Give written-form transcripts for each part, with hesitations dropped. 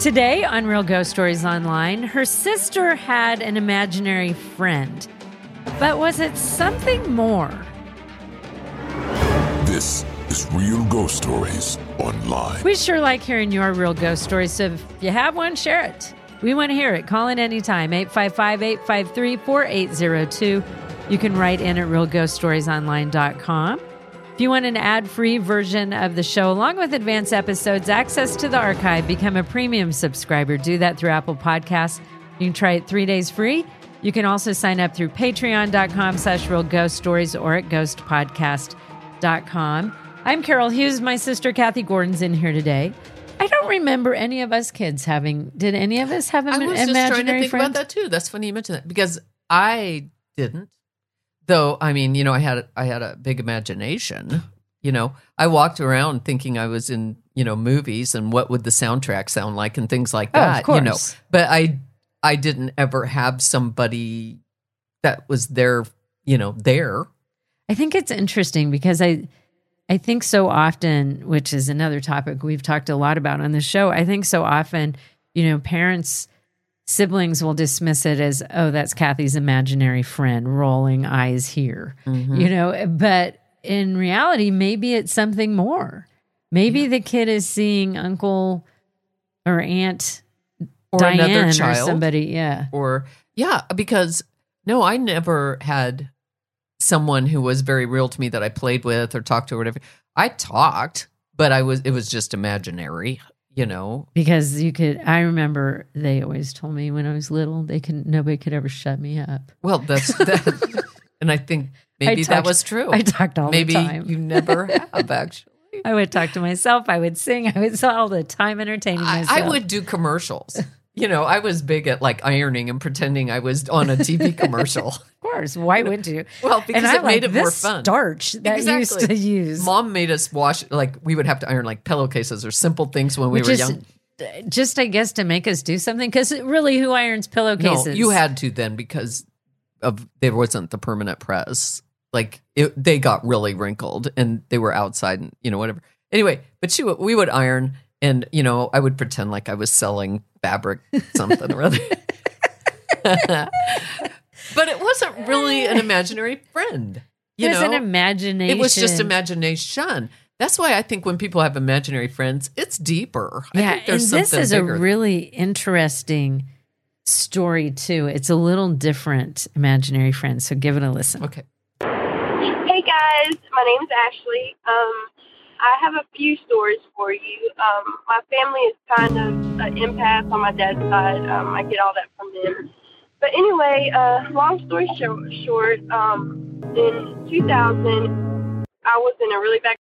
Today on Real Ghost Stories Online, her sister had an imaginary friend. But was it something more? This is Real Ghost Stories Online. We sure like hearing your real ghost stories, so if you have one, share it. We want to hear it. Call in anytime, 855-853-4802. You can write in at realghoststoriesonline.com. If you want an ad-free version of the show, along with advanced episodes, access to the archive, become a premium subscriber. Do that through Apple Podcasts. You can try it 3 days free. You can also sign up through patreon.com/realghoststories or at ghostpodcast.com. I'm Carol Hughes. My sister Kathy Gordon's in here today. I don't remember any of us kids having. Did any of us have an imaginary friend? I was just trying to think about that too. That's funny you mentioned that because I didn't. Though, I mean, I had a big imagination. I walked around thinking I was in, movies and what would the soundtrack sound like and things like that. Of course. But I didn't ever have somebody that was there, there. I think it's interesting because I think so often, which is another topic we've talked a lot about on the show, I think so often, siblings will dismiss it as, oh, that's Kathy's imaginary friend, rolling eyes here, but in reality, maybe it's something more. Maybe the kid is seeing uncle or aunt or Diane another child or somebody. Yeah. Because no, I never had someone who was very real to me that I played with or talked to or whatever. I talked, but it was just imaginary. Because I remember they always told me when I was little, nobody could ever shut me up. Well, that's that. And I think maybe that was true. I talked all the time. Maybe you never have, actually. I would talk to myself. I would sing. I was all the time entertaining myself. I would do commercials. I was big at like ironing and pretending I was on a TV commercial. Of course. Why would you? Well, because it made it more fun. Starch that you used to use. Mom made us wash, we would have to iron like pillowcases or simple things when we were young. Just, I guess, to make us do something. Because really, who irons pillowcases? No, you had to then because there wasn't the permanent press. They got really wrinkled and they were outside and, whatever. Anyway, but we would iron and, I would pretend like I was selling fabric something or other. But it wasn't really an imaginary friend. It was an imagination. It was just imagination. That's why I think when people have imaginary friends, it's deeper. Yeah, I think there's and this is bigger. a really interesting story, too. It's a little different, imaginary friend, so give it a listen. Okay. Hey, guys. My name's Ashley. I have a few stories for you. My family is kind of an empath on my dad's side. I get all that from them. But anyway, long story short, in 2000, I was in a really bad...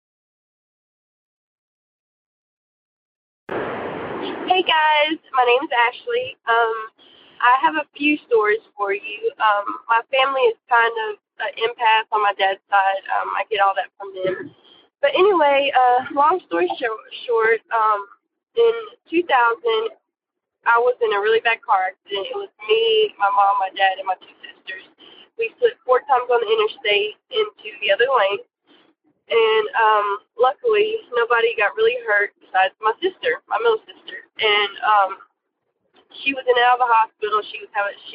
Hey guys, my name's Ashley. I have a few stories for you. My family is kind of an empath on my dad's side. I get all that from them. But anyway, long story short, in 2000, I was in a really bad car accident. It was me, my mom, my dad, and my two sisters. We slid 4 times on the interstate into the other lane. And luckily, nobody got really hurt besides my sister, my middle sister. And she was in and out of the hospital. She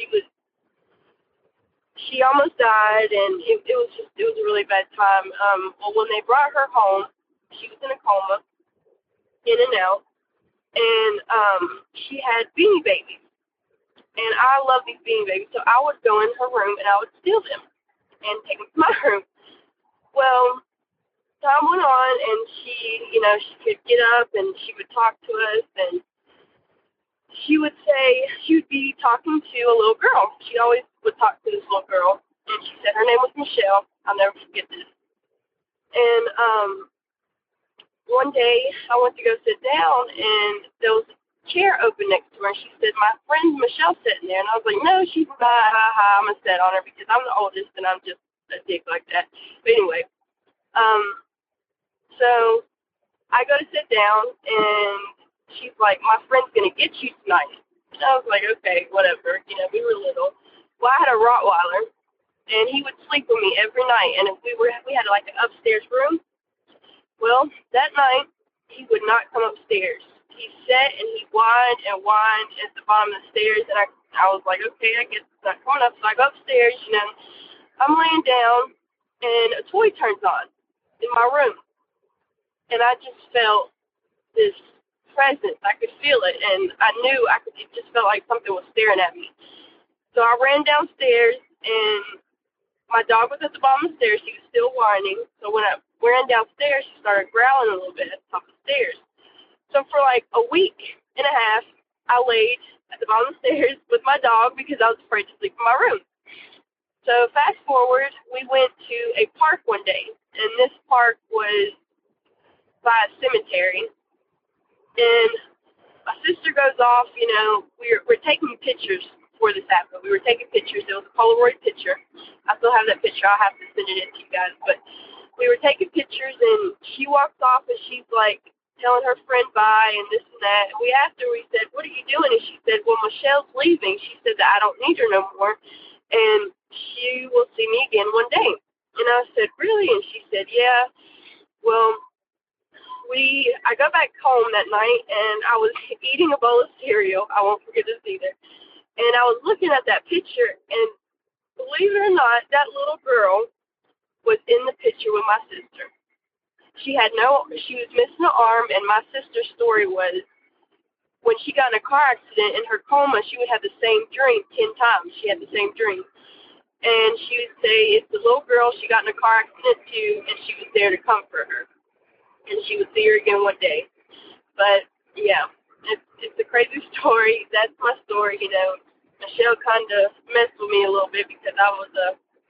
almost died, and it was a really bad time. Well, when they brought her home, she was in a coma, in and out. And she had Beanie Babies. And I love these Beanie Babies. So I would go in her room and I would steal them and take them to my room. Well, time went on and she could get up and she would talk to us. And she would be talking to a little girl. She always would talk to this little girl. And she said her name was Michelle. I'll never forget this. And one day, I went to go sit down, and there was a chair open next to her, and she said, my friend Michelle's sitting there. And I was like, no, she's not. I'm going to sit on her because I'm the oldest, and I'm just a dick like that. But anyway, so I go to sit down, and she's like, my friend's going to get you tonight. And I was like, okay, whatever. We were little. Well, I had a Rottweiler, and he would sleep with me every night. And if we had like an upstairs room. Well, that night, he would not come upstairs. he sat and he whined and whined at the bottom of the stairs, and I was like, okay, I guess it's not coming up. So I go upstairs, I'm laying down, and a toy turns on in my room, and I just felt this presence. I could feel it, and I knew it just felt like something was staring at me. So I ran downstairs, and my dog was at the bottom of the stairs. He was still whining. So when I ran downstairs, she started growling a little bit at the top of the stairs. So for like a week and a half, I laid at the bottom of the stairs with my dog because I was afraid to sleep in my room. So fast forward, we went to a park one day, and this park was by a cemetery. And my sister goes off, we're taking pictures before this happened. We were taking pictures. It was a Polaroid picture. I still have that picture. I'll have to send it in to you guys. But we were taking pictures, and she walks off, and she's like telling her friend bye and this and that. And we asked her, we said, what are you doing? And she said, well, Michelle's leaving. She said that I don't need her no more, and she will see me again one day. And I said, really? And she said, yeah. Well, I got back home that night, and I was eating a bowl of cereal. I won't forget this either. And I was looking at that picture, and believe it or not, that little girl was in the picture with my sister. She was missing an arm, and my sister's story was when she got in a car accident in her coma, she would have the same dream 10 times. She had the same dream. And she would say, it's the little girl she got in a car accident too, and she was there to comfort her. And she would see her again one day. But, yeah, it's a crazy story. That's my story, Michelle kind of messed with me a little bit because I was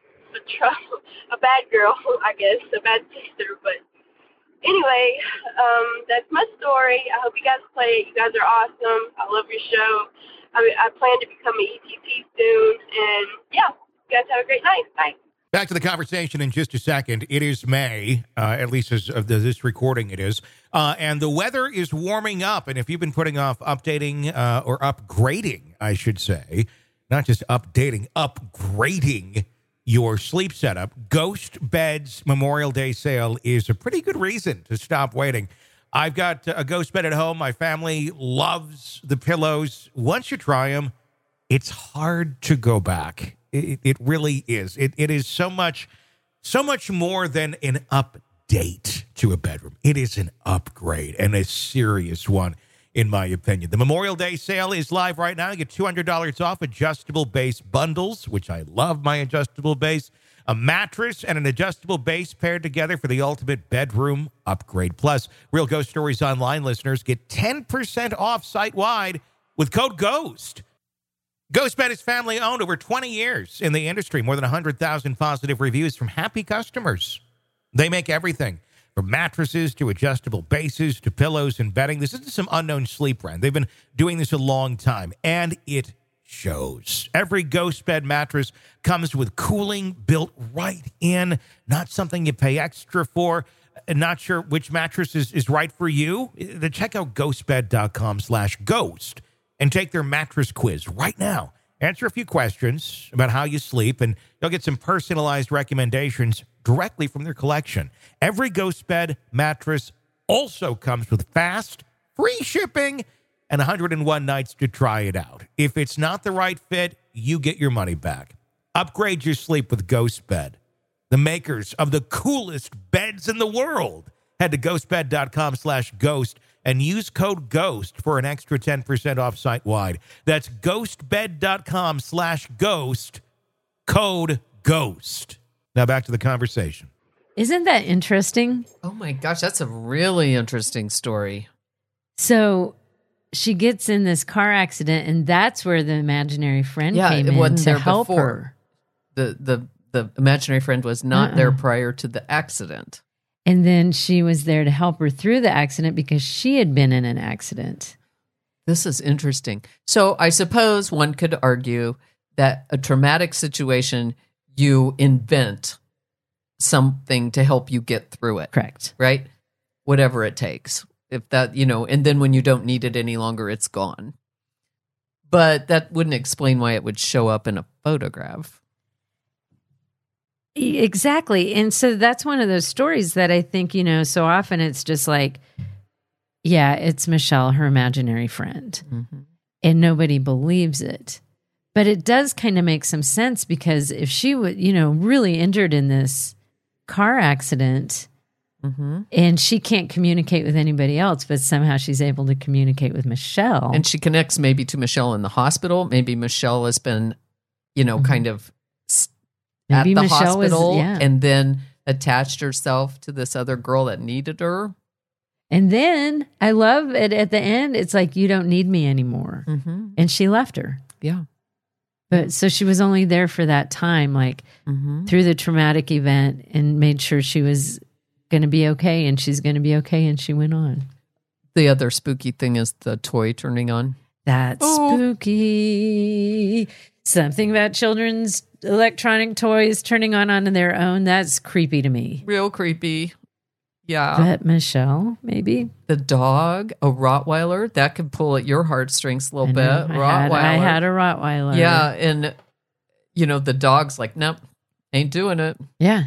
a bad girl, I guess, a bad sister. But anyway, that's my story. I hope you guys play it. You guys are awesome. I love your show. I plan to become an ETP soon. And, yeah, you guys have a great night. Bye. Back to the conversation in just a second. It is May, at least as of this recording it is, and the weather is warming up. And if you've been putting off updating or upgrading, I should say, not just updating, upgrading your sleep setup, Ghost Bed's Memorial Day sale is a pretty good reason to stop waiting. I've got a Ghost Bed at home. My family loves the pillows. Once you try them, it's hard to go back. It really is. It is so much more than an update to a bedroom. It is an upgrade, and a serious one, in my opinion. The Memorial Day sale is live right now. You get $200 off adjustable base bundles, which I love my adjustable base, a mattress, and an adjustable base paired together for the ultimate bedroom upgrade. Plus, Real Ghost Stories Online listeners get 10% off site-wide with code GHOST. GhostBed is family-owned, over 20 years in the industry, more than 100,000 positive reviews from happy customers. They make everything from mattresses to adjustable bases to pillows and bedding. This isn't some unknown sleep brand. They've been doing this a long time, and it shows. Every GhostBed mattress comes with cooling built right in, not something you pay extra for. Not sure which mattress is right for you? Then check out ghostbed.com/ghost. and take their mattress quiz right now. Answer a few questions about how you sleep, and you'll get some personalized recommendations directly from their collection. Every Ghost Bed mattress also comes with fast, free shipping, and 101 nights to try it out. If it's not the right fit, you get your money back. Upgrade your sleep with Ghost Bed, the makers of the coolest beds in the world. Head to ghostbed.com/ghost and use code GHOST for an extra 10% off site-wide. That's ghostbed.com/ghost, code GHOST. Now back to the conversation. Isn't that interesting? Oh my gosh, that's a really interesting story. So she gets in this car accident, and that's where the imaginary friend came in to help her. The imaginary friend was not there prior to the accident. And then she was there to help her through the accident because she had been in an accident. This is interesting. So I suppose one could argue that a traumatic situation, you invent something to help you get through it. Correct. Right? Whatever it takes. If that, and then when you don't need it any longer, it's gone. But that wouldn't explain why it would show up in a photograph. Exactly. And so that's one of those stories that I think, so often it's just like, yeah, it's Michelle, her imaginary friend. Mm-hmm. And nobody believes it. But it does kind of make some sense because if she would, really injured in this car accident Mm-hmm. and she can't communicate with anybody else, but somehow she's able to communicate with Michelle. And she connects maybe to Michelle in the hospital. Maybe Michelle has been, kind of Maybe at the Michelle was- hospital yeah. and then attached herself to this other girl that needed her. And then I love it at the end. It's like, you don't need me anymore. Mm-hmm. And she left her. Yeah. But so she was only there for that time, like Mm-hmm. through the traumatic event, and made sure she was going to be okay and she's going to be okay. And she went on. The other spooky thing is the toy turning on. That's spooky. Something about children's electronic toys turning on their own. That's creepy to me. Real creepy. Yeah. But Michelle, maybe. The dog, a Rottweiler, that could pull at your heartstrings a little bit. I had a Rottweiler. Yeah. And, the dog's like, nope, ain't doing it. Yeah.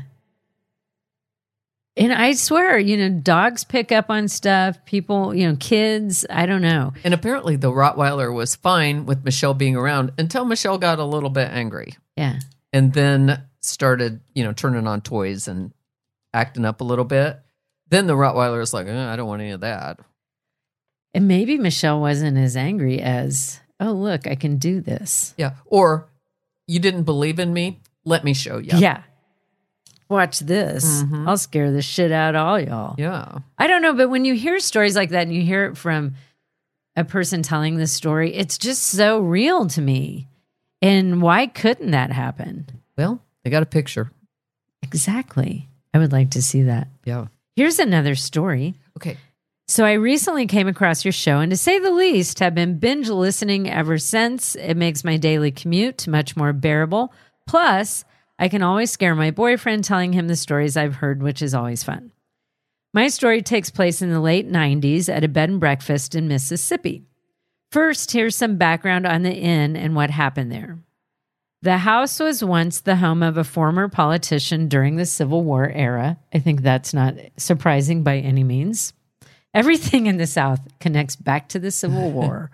And I swear, dogs pick up on stuff. People, kids, I don't know. And apparently the Rottweiler was fine with Michelle being around until Michelle got a little bit angry Yeah. and then started, turning on toys and acting up a little bit. Then the Rottweiler is like, I don't want any of that. And maybe Michelle wasn't as angry as, oh, look, I can do this. Yeah. Or you didn't believe in me? Let me show you. Yeah. Watch this. Mhm. I'll scare the shit out of all y'all. Yeah. I don't know, but when you hear stories like that and you hear it from a person telling the story, it's just so real to me. And why couldn't that happen? Well, they got a picture. Exactly. I would like to see that. Yeah. Here's another story. Okay. So I recently came across your show and to say the least, have been binge listening ever since. It makes my daily commute much more bearable. Plus, I can always scare my boyfriend telling him the stories I've heard, which is always fun. My story takes place in the late 90s at a bed and breakfast in Mississippi. First, here's some background on the inn and what happened there. The house was once the home of a former politician during the Civil War era. I think that's not surprising by any means. Everything in the South connects back to the Civil War.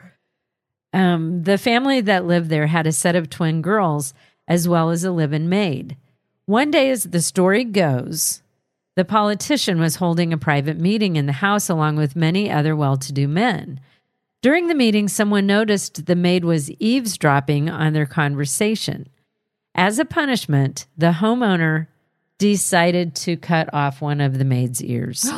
The family that lived there had a set of twin girls as well as a live-in maid. One day, as the story goes, the politician was holding a private meeting in the house along with many other well-to-do men. During the meeting, someone noticed the maid was eavesdropping on their conversation. As a punishment, the homeowner decided to cut off one of the maid's ears.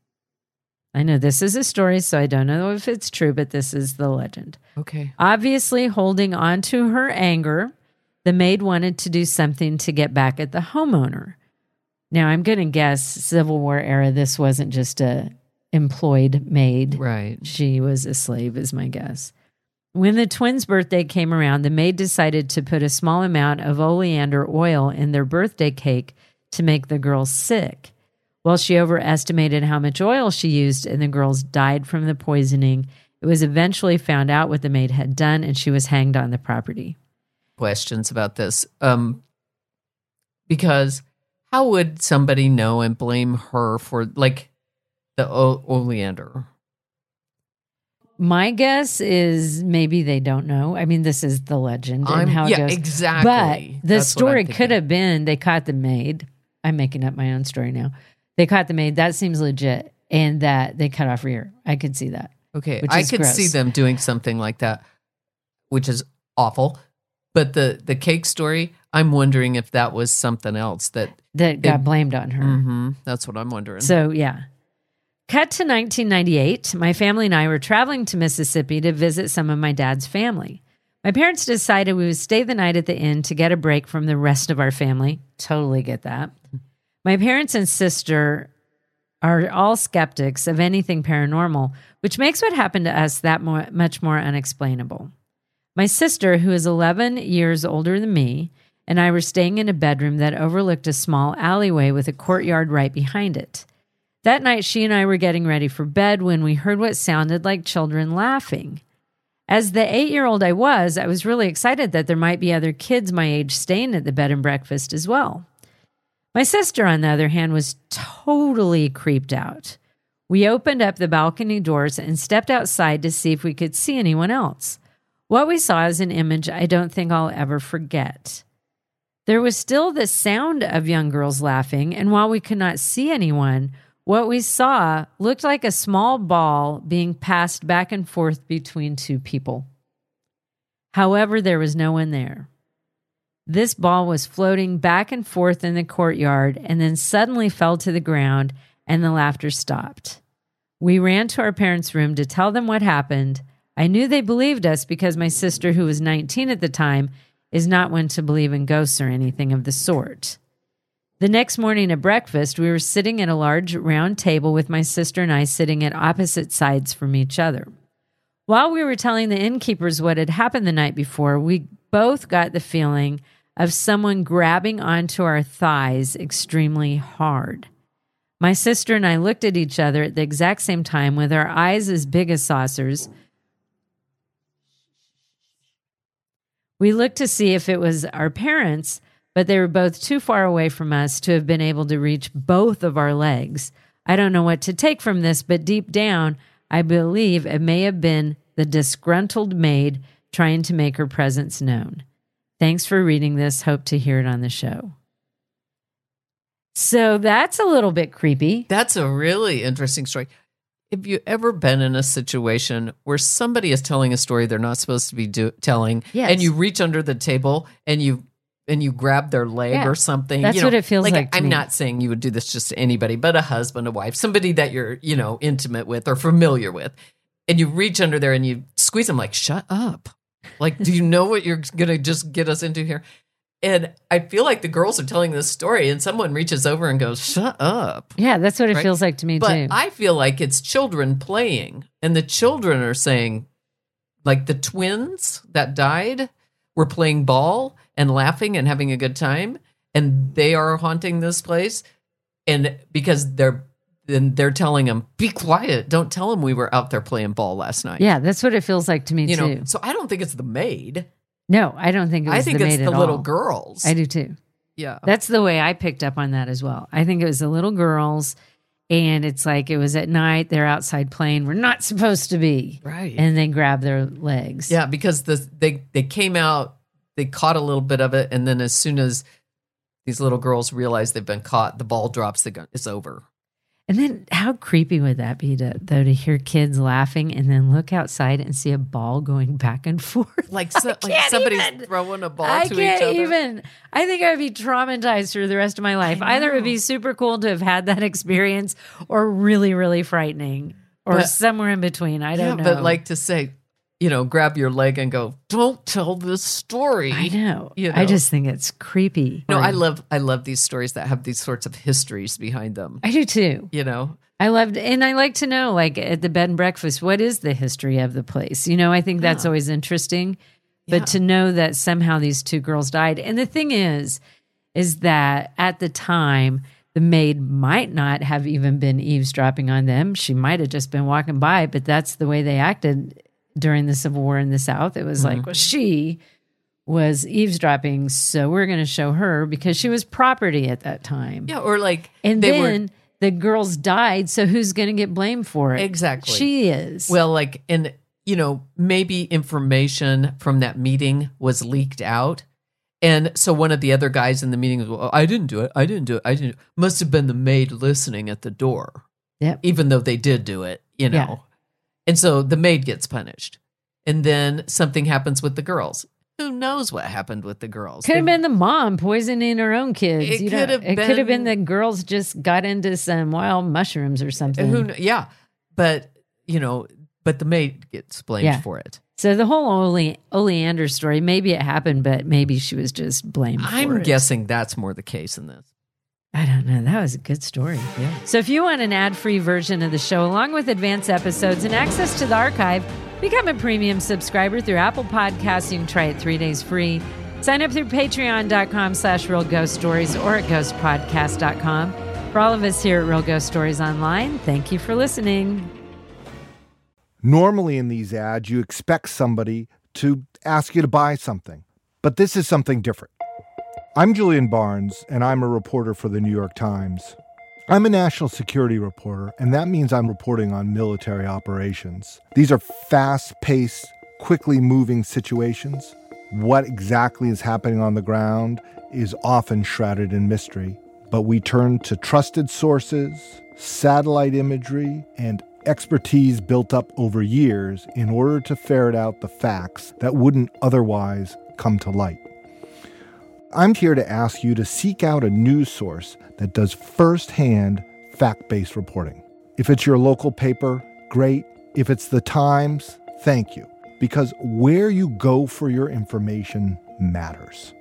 I know this is a story, so I don't know if it's true, but this is the legend. Okay. Obviously, holding on to her anger, the maid wanted to do something to get back at the homeowner. Now, I'm going to guess Civil War era, this wasn't just a employed maid. Right. She was a slave, is my guess. When the twins' birthday came around, the maid decided to put a small amount of oleander oil in their birthday cake to make the girls sick. Well, she overestimated how much oil she used, and the girls died from the poisoning. It was eventually found out what the maid had done, and she was hanged on the property. Questions about this. Because how would somebody know and blame her for the oleander? My guess is maybe they don't know. I mean, this is the legend and how it goes. Exactly. But the That's what I'm story thinking. could have been they caught the maid. I'm making up my own story now. They caught the maid. That seems legit. And that they cut off her ear. I could see that. Okay, which I is could gross. see them doing something like that, which is awful. But the cake story, I'm wondering if that was something else that. Got blamed on her. Mm-hmm, that's what I'm wondering. So, yeah. Cut to 1998. My family and I were traveling to Mississippi to visit some of my dad's family. My parents decided we would stay the night at the inn to get a break from the rest of our family. Totally get that. My parents and sister are all skeptics of anything paranormal, which makes what happened to us that much more unexplainable. My sister, who is 11 years older than me, and I were staying in a bedroom that overlooked a small alleyway with a courtyard right behind it. That night, she and I were getting ready for bed when we heard what sounded like children laughing. As the 8-year-old I was really excited that there might be other kids my age staying at the bed and breakfast as well. My sister, on the other hand, was totally creeped out. We opened up the balcony doors and stepped outside to see if we could see anyone else. What we saw is an image I don't think I'll ever forget. There was still the sound of young girls laughing, and while we could not see anyone, what we saw looked like a small ball being passed back and forth between two people. However, there was no one there. This ball was floating back and forth in the courtyard and then suddenly fell to the ground, and the laughter stopped. We ran to our parents' room to tell them what happened. I knew they believed us because my sister, who was 19 at the time, is not one to believe in ghosts or anything of the sort. The next morning at breakfast, we were sitting at a large round table with my sister and I sitting at opposite sides from each other. While we were telling the innkeepers what had happened the night before, we both got the feeling of someone grabbing onto our thighs extremely hard. My sister and I looked at each other at the exact same time with our eyes as big as saucers. We looked to see if it was our parents, but they were both too far away from us to have been able to reach both of our legs. I don't know what to take from this, but deep down, I believe it may have been the disgruntled maid trying to make her presence known. Thanks for reading this. Hope to hear it on the show. So that's a little bit creepy. That's a really interesting story. Have you ever been in a situation where somebody is telling a story they're not supposed to be telling, Yes. and you reach under the table and you grab their leg or something? That's what it feels like to I'm me. not saying you would do this just to anybody, but a husband, a wife, somebody that you're, intimate with or familiar with. And you reach under there and you squeeze them like, shut up. Like, do you know what you're going to just get us into here? And I feel like the girls are telling this story and someone reaches over and goes, shut up. Yeah, that's what it Right? feels like to me But too. I feel like it's children playing, and the children are saying, like the twins that died were playing ball and laughing and having a good time, and they are haunting this place. And because they're telling them, be quiet, don't tell them we were out there playing ball last night. Yeah, that's what it feels like to me too. So I don't think it's the maid. No, I don't think it was I think the it's maid the at little all. girls. I do too. Yeah. That's the way I picked up on that as well. I think it was the little girls, and it's like it was at night. They're outside playing. We're not supposed to be. Right. And they grab their legs. Yeah, because they came out, they caught a little bit of it, and then as soon as these little girls realize they've been caught, the ball drops, it's over. And then how creepy would that be to hear kids laughing and then look outside and see a ball going back and forth? Like can't somebody's even. throwing a ball I to can't each other. even. I think I would be traumatized for the rest of my life. Either it would be super cool to have had that experience or really, really frightening or But- somewhere in between. I don't know. But like to say, grab your leg and go, don't tell this story. I know. You I know. just think it's creepy. No, I love these stories that have these sorts of histories behind them. I do too. I loved, and I like to know, like at the bed and breakfast, what is the history of the place? I think that's always interesting. But to know that somehow these two girls died. And the thing is that at the time, the maid might not have even been eavesdropping on them. She might have just been walking by, but that's the way they acted during the Civil War in the South. It was like, well, she was eavesdropping, so we're going to show her because she was property at that time. Yeah, or like And they then the girls died, so who's going to get blamed for it? Exactly. She is. Well, and maybe information from that meeting was leaked out. And so one of the other guys in the meeting was, well, I didn't do it. Must have been the maid listening at the door. Yep. Even though they did do it, Yeah. And so the maid gets punished. And then something happens with the girls. Who knows what happened with the girls? Could have been the mom poisoning her own kids. It It could have been the girls just got into some wild mushrooms or something. Yeah. But the maid gets blamed for it. So the whole Oleander story, maybe it happened, but maybe she was just blamed for I'm it. guessing that's more the case in this. I don't know. That was a good story. Yeah. So if you want an ad-free version of the show, along with advanced episodes and access to the archive, become a premium subscriber through Apple Podcasts. You can try it 3 days free. Sign up through patreon.com/Real Ghost Stories or at ghostpodcast.com. For all of us here at Real Ghost Stories Online, thank you for listening. Normally in these ads, you expect somebody to ask you to buy something, but this is something different. I'm Julian Barnes, and I'm a reporter for the New York Times. I'm a national security reporter, and that means I'm reporting on military operations. These are fast-paced, quickly moving situations. What exactly is happening on the ground is often shrouded in mystery, but we turn to trusted sources, satellite imagery, and expertise built up over years in order to ferret out the facts that wouldn't otherwise come to light. I'm here to ask you to seek out a news source that does firsthand fact-based reporting. If it's your local paper, great. If it's the Times, thank you. Because where you go for your information matters.